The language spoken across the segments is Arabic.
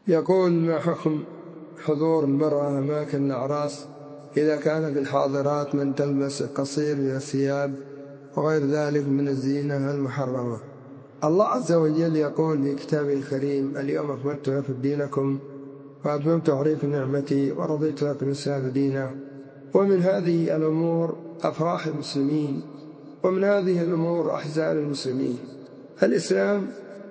يقول: ما حكم حضور المرأة أماكن الأعراس إذا كان في الحاضرات من تلبس قصير من الثياب وغير ذلك من الزينة المحرمة؟ الله عز وجل يقول في كتابه الكريم: اليوم أكملت لكم دينكم وأتممت عليكم نعمتي ورضيت لكم الإسلام دينا. ومن هذه الأمور أفراح المسلمين، ومن هذه الأمور أحزان المسلمين. الإسلام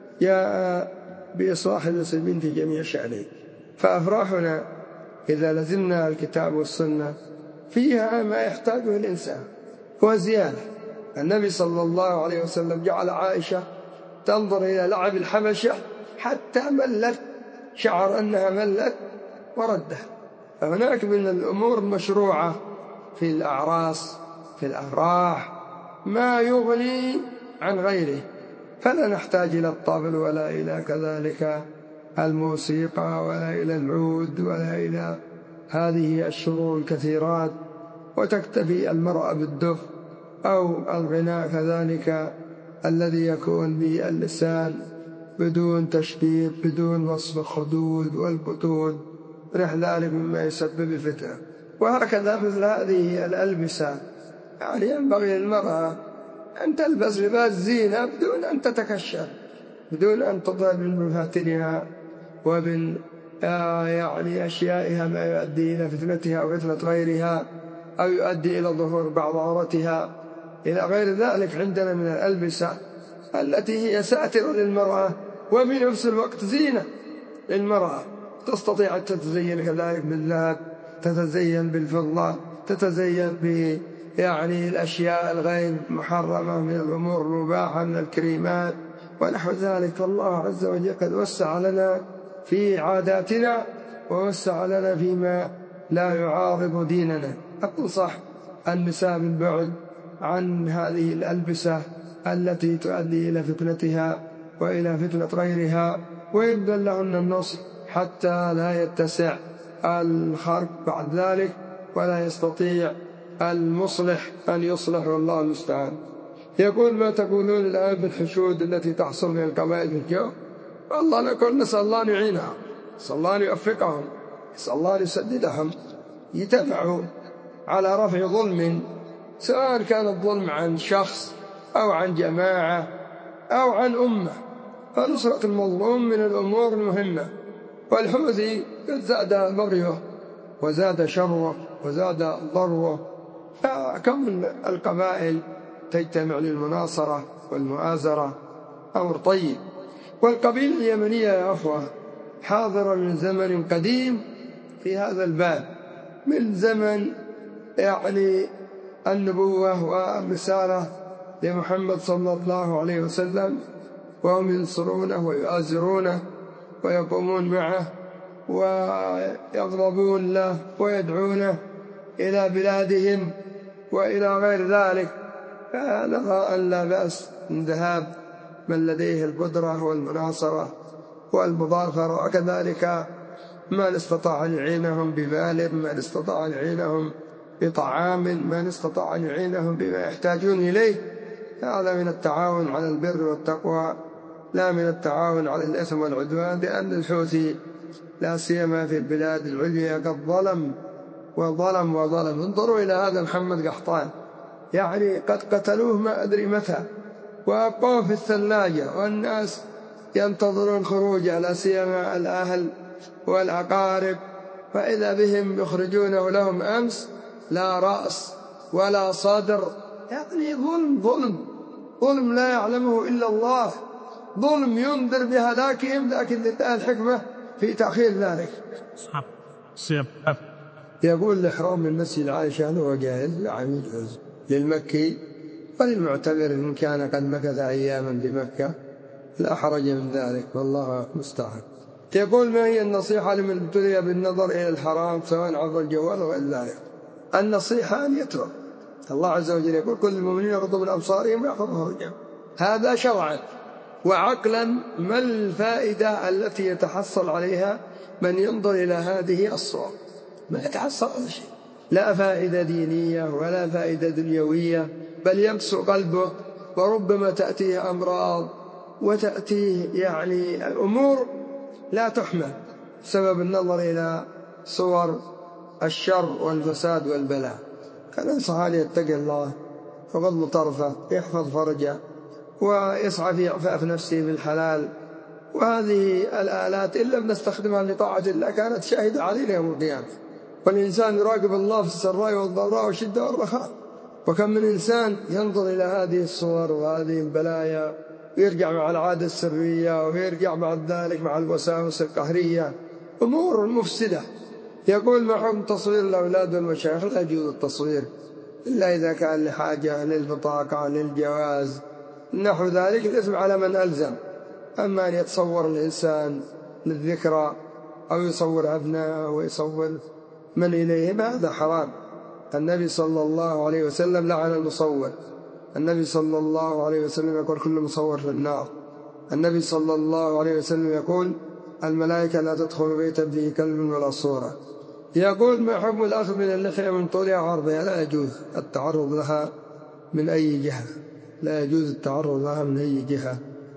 جاء بإصلاح المسلمين في جميع شأنه، فأفراحنا إذا لزمنا الكتاب والسنة فيها ما يحتاجه الإنسان وزيادة. النبي صلى الله عليه وسلم جعل عائشة تنظر إلى لعب الحبشة حتى ملت، شعر أنها ملت وردها. فهناك من الأمور المشروعة في الأعراس في الأفراح ما يغني عن غيره، فلا نحتاج إلى الطبل ولا إلى كذلك الموسيقى ولا إلى العود ولا إلى هذه الشرور الكثيرات، وتكتفي المرأة بالدف أو الغناء كذلك الذي يكون باللسان بدون تشبيب، بدون وصف الخدود والبطون، ونحو ذلك مما يسبب الفتنة. وهكذا مثل هذه الألبسة، يعني ينبغي للمرأة أن تلبس لباس زينة بدون أن تتكشف، بدون أن تظهر من مفاتنها ومن يعني أشيائها ما يؤدي إلى فتنتها أو فتنة غيرها، أو يؤدي إلى ظهور بعض عورتها إلى غير ذلك. عندنا من الألبسة التي هي ساترة للمرأة وفي نفس الوقت زينة للمرأة، تستطيع أن تتزين كذلك بالذهب، تتزين بالفضة، تتزين يعني الأشياء الغير محرمة من الأمور المباحة من الكريمات ونحو ذلك. فالله عز وجل قد وسع لنا في عاداتنا ووسع لنا فيما لا يعارض ديننا. أنصح النساء بالبعد عن هذه الألبسة التي تؤدي إلى فتنتها وإلى فتنة غيرها، ويبذل لهن النصح حتى لا يتسع الخرق بعد ذلك ولا يستطيع المصلح أن يصلح، والله المستعان. يقول: ما تقولون الآن بالحشود التي تحصل من القبائل في الجو؟ والله نقول نسأل الله أن يعينها، نسأل الله أن يوفقهم، نسأل الله أن يسددهم، يتبعوا على رفع ظلم، سواء كان الظلم عن شخص أو عن جماعة أو عن أمة. فنصرة المظلوم من الأمور المهمة. والحوثي قد زاد بغيه وزاد شره وزاد ضره، فكون القبائل تجتمع للمناصرة والمؤازرة أمر طيب. والقبيلة اليمنية يا أخوة حاضرة من زمن قديم في هذا الباب، من زمن يعني النبوة والرسالة لمحمد صلى الله عليه وسلم، وهم ينصرونه ويؤازرونه ويقومون معه ويغضبون له ويدعونه إلى بلادهم وإلى غير ذلك. فنرى أن لا بأس من ذهاب من لديه القدرة والمناصرة والمظافرة، وكذلك من استطاع أن يعينهم بمال، من استطاع أن يعينهم بطعام، من استطاع أن يعينهم بما يحتاجون إليه. هذا من التعاون على البر والتقوى، لا من التعاون على الإثم والعدوان. لأن الحوثي لا سيما في البلاد العليا قد ظلم وظلم وظلم. انظروا إلى هذا محمد قحطان، يعني قد قتلوه ما أدري متى وأبقوه في الثلاجة، والناس ينتظرون خروجه، لا سيما الأهل والأقارب، فإذا بهم يخرجونه لهم أمس لا رأس ولا صدر. يعني ظلم لا يعلمه إلا الله، ظلم ينذر بهلاكهم، لكن لله الحكمة في تأخير ذلك. يقول: الإحرام من مسجد عائشة هو جائز؟ نعم يجوز للمكي وللمعتمر إن كان قد مكث أياما بمكة، لا حرج من ذلك، والله مستعان. يقول: ما هي النصيحة لمن ابتلي بالنظر إلى الحرام سواء عبر الجوال أو ذلك؟ النصيحة أن يترك. الله عز وجل يقول: كل المؤمنين يغضوا من أبصارهم ويحفظوا فروجهم. هذا شرعا. وعقلا ما الفائدة التي يتحصل عليها من ينظر إلى هذه الصور؟ ما يتحصل على شيء، لا فائدة دينية ولا فائدة دنيوية، بل يقسو قلبه، وربما تأتيه أمراض وتأتيه يعني أمور لا تحمل. بسبب النظر إلى صور الشر والفساد والبلاء. فالإنسان يتقي الله يغض طرفه، يحفظ فرجه، ويسعى في إعفاف نفسه بالحلال. وهذه الآلات إن لم نستخدمها لطاعة الله كانت شاهدة علينا يوم القيامة. والإنسان يراقب الله في السراء والضراء والشدة والرخاء. وكم من إنسان ينظر إلى هذه الصور وهذه البلايا ويرجع مع العادة السرية، ويرجع بعد ذلك مع الوساوس القهرية، أمور مفسدة. يقول ما حكم تصوير الأولاد والمشايخ؟ لا يجوز التصوير إلا إذا كان لحاجة، للبطاقة، للجواز، نحو ذلك، الإثم على من ألزم. أما أن يتصور الإنسان للذكرى أو يصور أبناءه ويصور من إليهم هذا حرام. النبي صلى الله عليه وسلم لعن المصور. النبي صلى الله عليه وسلم يقول كل مصور في النار. النبي صلى الله عليه وسلم يقول الملائكة لا تدخل بيتا فيه كلب ولا صورة. يقول ما حكم الأخذ من اللحية من طولها وعرضها؟ لا يجوز التعرض لها من أي جهة، لا يجوز التعرض لها من أي جهة.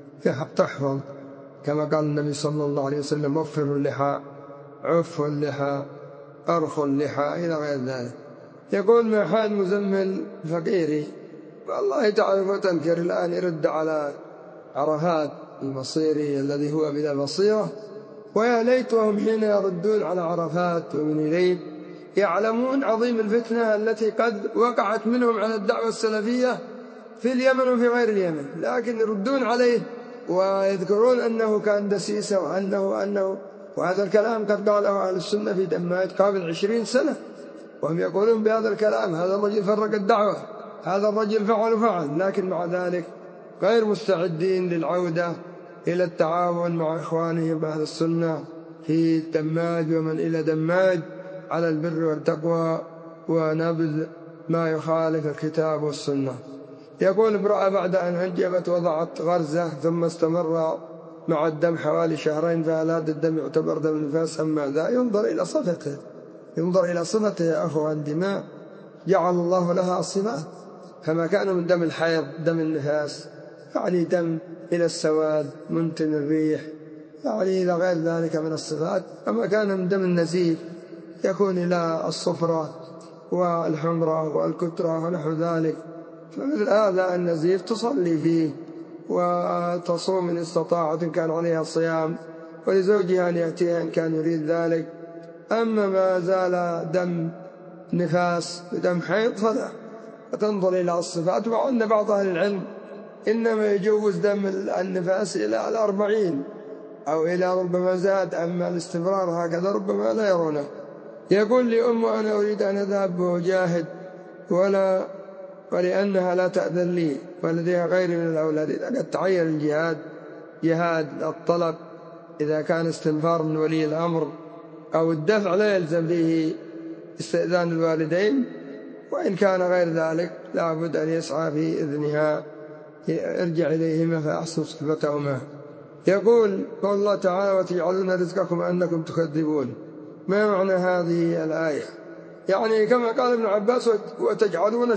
تحفظ كما قال النبي صلى الله عليه وسلم وفروا اللحى، عفوا اللحى، أرخوا اللحى، إلى غير ذلك. يقول ما حال مزمل فقيري؟ والله تعرف وتنكر. الآن يرد على عرفات المصيري الذي هو بلا بصيرة، ويا ليتهم حين يردون على عرفات ومن إليه يعلمون عظيم الفتنة التي قد وقعت منهم على الدعوة السلفية في اليمن وفي غير اليمن، لكن يردون عليه ويذكرون أنه كان دسيسة وأنه وهذا الكلام قد قاله أهل السنة في دماج قبل 20 سنة، وهم يقولون بهذا الكلام. هذا الرجل فرق الدعوة، هذا الرجل فعل، لكن مع ذلك غير مستعدين للعودة إلى التعاون مع إخوانهم أهل السنة في دماج ومن إلى دماج على البر والتقوى ونبذ ما يخالف الكتاب والسنة. يقول امرأة بعد أن أنجبت وضعت غرزة ثم استمر مع الدم حوالي شهرين، فهل هذا الدم يعتبر دم نفاس أم ماذا؟ ينظر إلى صفته يا أخوان. دماء جعل الله لها صفات، فما كان من دم الحيض دم النفاس يعني دم إلى السواد منتن الريح يعني إلى غير ذلك من الصفات. أما كان من دم النزيف يكون إلى الصفرة والحمرة والكترة ونحو ذلك. فمثل هذا النزيف تصلي فيه وتصوم إن استطاعت إن كان عليها صيام، ولزوجها أن يأتيها إن كان يريد ذلك. أما ما زال دم نفاس ودم حيض فلا، فتنظر إلى الصفات. وأن بعض أهل العلم إنما يجوز دم النفاس إلى 40 أو إلى ربما زاد، أما الاستمرار هكذا ربما لا يرونه. يقول لي أنا أريد أن أذهب وأجاهد ولأنها لا تأذن لي ولديها غيري من الأولاد. إذا قد تعين الجهاد جهاد الطلب، إذا كان استنفار من ولي الأمر أو الدفع لا يلزم فيه استئذان الوالدين، وإن كان غير ذلك لا بد أن يسعى في إذنها، ارجع إليهما فأحسن صحبتهما. يقول قول الله تعالى وتجعلون رزقكم أنكم تكذبون. ما معنى هذه الآية؟ يعني كما قال ابن عباس وتجعلون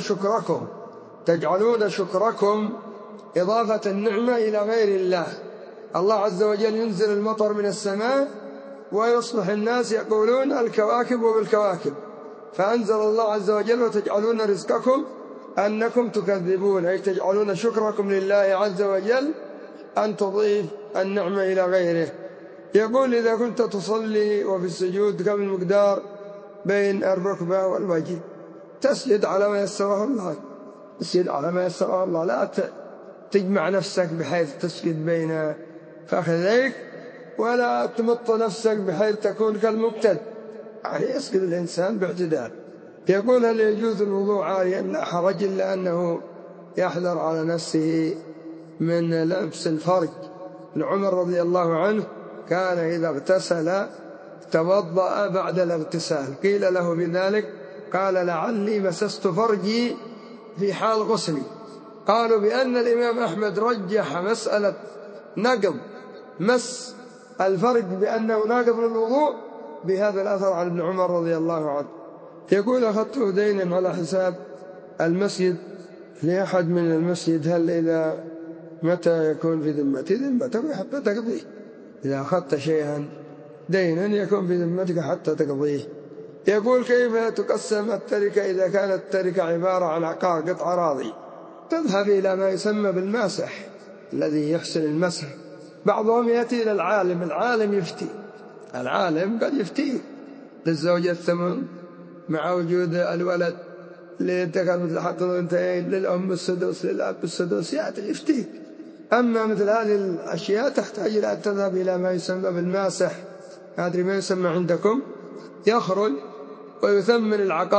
شكركم إضافة النعمة إلى غير الله. الله عز وجل ينزل المطر من السماء ويصبح الناس يقولون الكواكب وبالكواكب، فأنزل الله عز وجل وتجعلون رزقكم أنكم تكذبون، أي تجعلون شكركم لله عز وجل أن تضيف النعمة إلى غيره. يقول إذا كنت تصلي وفي السجود كم المقدار بين الركبة والوجه؟ تسجد على ما يسره الله، تسجد على ما يسره الله، لا تجمع نفسك بحيث تسجد بين فخذيك، ولا تمط نفسك بحيث تكون كالمبتد، يعني يسجد الإنسان باعتدال. يقول هل يجوز الوضوء عاريا؟ لا حرج، إلا أنه يحذر على نفسه من لبس الفرج. عمر رضي الله عنه كان إذا اغتسل توضأ بعد الاغتسال، قيل له بذلك قال لعلي مسست فرجي في حال غسلي. قالوا بأن الإمام أحمد رجح مسألة نقض مس الفرج بأنه ناقض للوضوء بهذا الأثر عن ابن عمر رضي الله عنه. يقول أخذت دينا على حساب المسجد لأحد من المسجد، هل إذا متى يكون في ذمتي؟ ذمتك حتى تقضي. إذا أخذت شيئا دينا يكون في ذمتك حتى تقضيه. يقول كيف تقسم التركة إذا كانت التركة عبارة عن عقار قطع أراضي؟ تذهب إلى ما يسمى بالماسح الذي يحسن المسح. بعضهم يأتي إلى العالم يفتي، العالم قد يفتي للزوجة الثمن مع وجود الولد، للذكر مثل حظ الأنثيين، للأم السدس، للأب السدس، يأتي يفتيك. أما مثل هذه الأشياء تحتاج إلى أن تذهب إلى ما يسمى بالماسح، أدري ما يسمى عندكم، يخرج ويثمن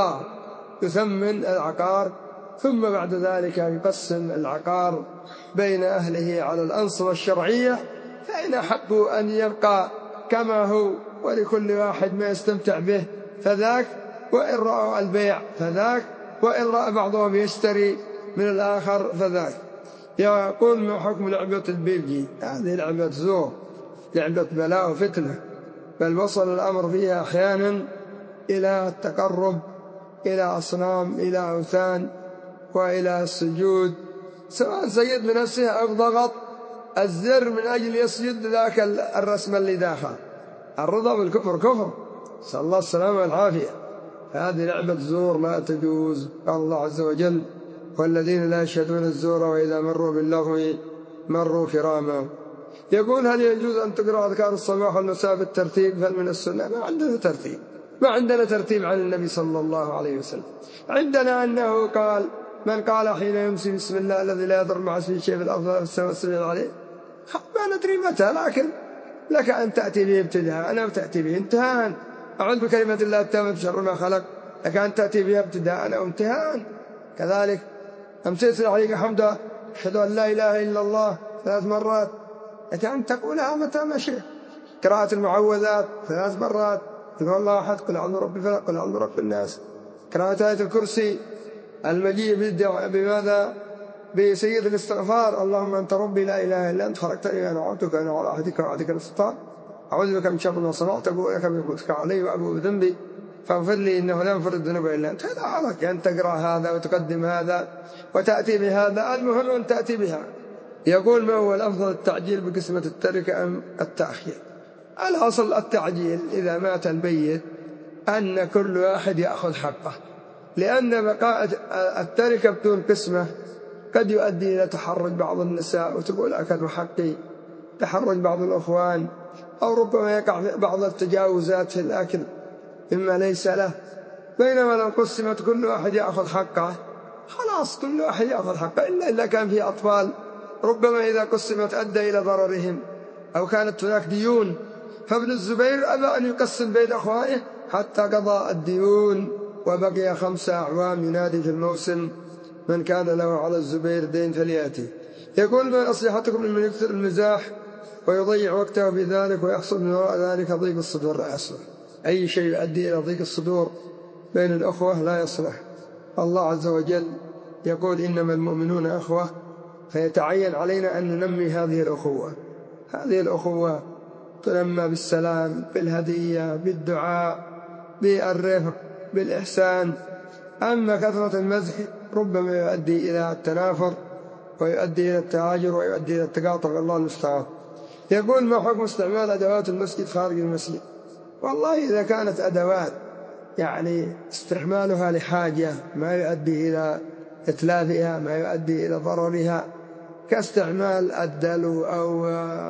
العقار، ثم بعد ذلك يقسم العقار بين أهله على الأنصبة الشرعية، فإن أحبوا أن يبقى كما هو ولكل واحد ما يستمتع به فذاك، وإن رأوا البيع فذاك، وإن رأى بعضهم يشتري من الآخر فذاك. يقول ما حكم لعبة البيبجي؟ هذه لعبة زور، لعبة بلاء وفتنة، بل وصل الأمر فيها أحيانا إلى التقرب إلى أصنام، إلى أوثان، وإلى السجود، سواء سجد بنفسه أو ضغط الزر من أجل يسجد ذاك الرسم اللي داخل. الرضا بالكفر كفر، نسأل الله السلامة والعافية. هذه لعبة زور لا تجوز. قال الله عز وجل: والذين لا يشهدون الزور وإذا مروا باللغو مروا كراما. يقول هل يجوز أن تقرأ أذكار الصباح والمساء بالترتيب؟ هل من السنة؟ ما عندنا ترتيب عن النبي صلى الله عليه وسلم. عندنا أنه قال: من قال حين يمسي بسم الله الذي لا يضر مع اسمه شيء في الأرض ولا في السماء السميع العليم. ما ندري متى، لكن لك أن تأتي به ابتداء، أنا تأتي به انتهاء. أعوذ بكلمة الله التامة من شر ما خلق، لك أن تأتي به ابتداء أو انتهاء. كذلك أمسيت عليك حمدا أشهد أن لا إله إلا الله 3 مرات، لك أن تقولها متى مشي. قراءة المعوذات 3 مرات، تقول الله أحد، قل أعوذ برب الفلق، قل أعوذ برب الناس. قراءة آية الكرسي، المجيء بماذا؟ بسيد الاستغفار: اللهم أنت ربي لا إله إلا أنت خلقتني وأنا عبدك وأنا على عهدك ووعدك ما استطعت، أعوذ بك من شر ما صنعت، أبوء لك بنعمتك علي وأبوء بذنبي فاغفر لي إنه لا يغفر الذنوب إلا أنت. هذا عليك أن تقرأ هذا وتقدم هذا وتأتي بهذا، المهم أن تأتي بها. يقول: ما هو الأفضل، التعجيل بقسمة التركة أم التأخير؟ الأصل التعجيل إذا مات الميت، أن كل واحد يأخذ حقه، لأن بقاء التركة بدون قسمة قد يؤدي إلى تحرج بعض النساء وتقول أكل حقي، تحرج بعض الأخوان، أو ربما يقع في بعض التجاوزات في الأكل مما ليس له. بينما لو قسمت كل واحد يأخذ حقه، خلاص كل واحد يأخذ حقه، إلا كان في أطفال ربما إذا قسمت أدى إلى ضررهم، أو كانت هناك ديون. فابن الزبير أبى أن يقسم بين أخوانه حتى قضى الديون، وبقي 5 أعوام ينادي في الموسم: من كان له على الزبير دين فليأتي. يقول: ما نصيحتكم لمن يكثر المزاح ويضيع وقته بذلك ويحصل من وراء ذلك ضيق الصدور؟ لا يصلح، أي شيء يؤدي إلى ضيق الصدور بين الأخوة لا يصلح. الله عز وجل يقول: إنما المؤمنون أخوة، فيتعين علينا أن ننمي هذه الأخوة. هذه الأخوة تنمى بالسلام، بالهدية، بالدعاء، بالرفق، بالإحسان. أما كثرة المزح ربما يؤدي إلى التنافر، ويؤدي إلى التهاجر، ويؤدي إلى التقاطع، الله المستعان. يقول: ما حكم استعمال أدوات المسجد خارج المسجد؟ والله إذا كانت أدوات يعني استعمالها لحاجة ما يؤدي إلى إتلافها، ما يؤدي إلى ضررها، كاستعمال الدلو أو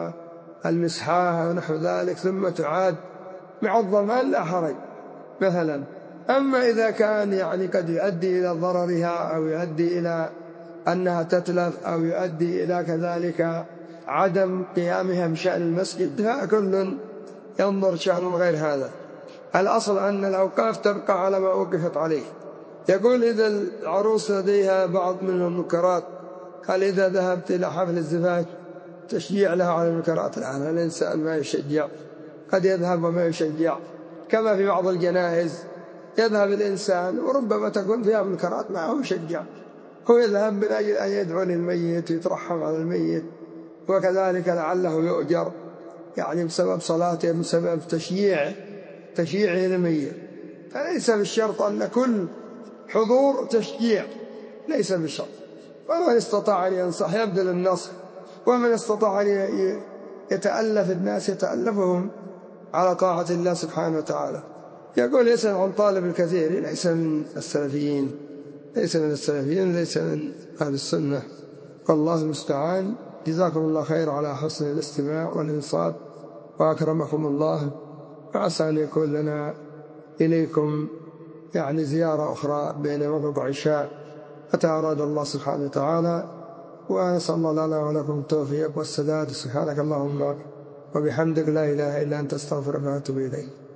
المسحاة ونحو ذلك، ثم تعاد مع الضمان لا حرج مثلا. أما إذا كان يعني قد يؤدي إلى ضررها، أو يؤدي إلى أنها تتلف، أو يؤدي إلى كذلك عدم قيامها بشأن المسجد، فكل ينظر شأن غير هذا. الأصل أن الأوقاف تبقى على ما وقفت عليه. يقول: إذا العروس لديها بعض من المنكرات، هل إذا ذهبت إلى حفل الزفاف تشجيع لها على المنكرات؟ الآن الإنسان ما يشجع، قد يذهب وما يشجع، كما في بعض الجنائز يذهب الإنسان وربما تكون فيها منكرات ما هو يشجع، هو يذهب من أجل أن يدعو للميت ويترحم على الميت، وكذلك لعله يؤجر يعني بسبب صلاته، بسبب تشييعه للميت. فليس بالشرط أن كل حضور تشجيع، ليس بالشرط. ومن استطاع أن ينصح يبذل النصح، ومن استطاع أن يتألف الناس يتألفهم، على طاعة الله سبحانه وتعالى. يقول يسأل عن طالب الكثير، ليس من السلفيين، ليس من أهل السنة، والله المستعان. جزاكم الله خير على حسن الاستماع والإنصات، وأكرمكم الله، وعسى أن يكون لنا إليكم زيارة أخرى بين مغرب وعشاء متى أراد الله سبحانه وتعالى. وأسأل الله لنا ولكم التوفيق والسداد. سبحانك اللهم وبحمدك، لا إله إلا أنت، أستغفرك وأتوب إليك.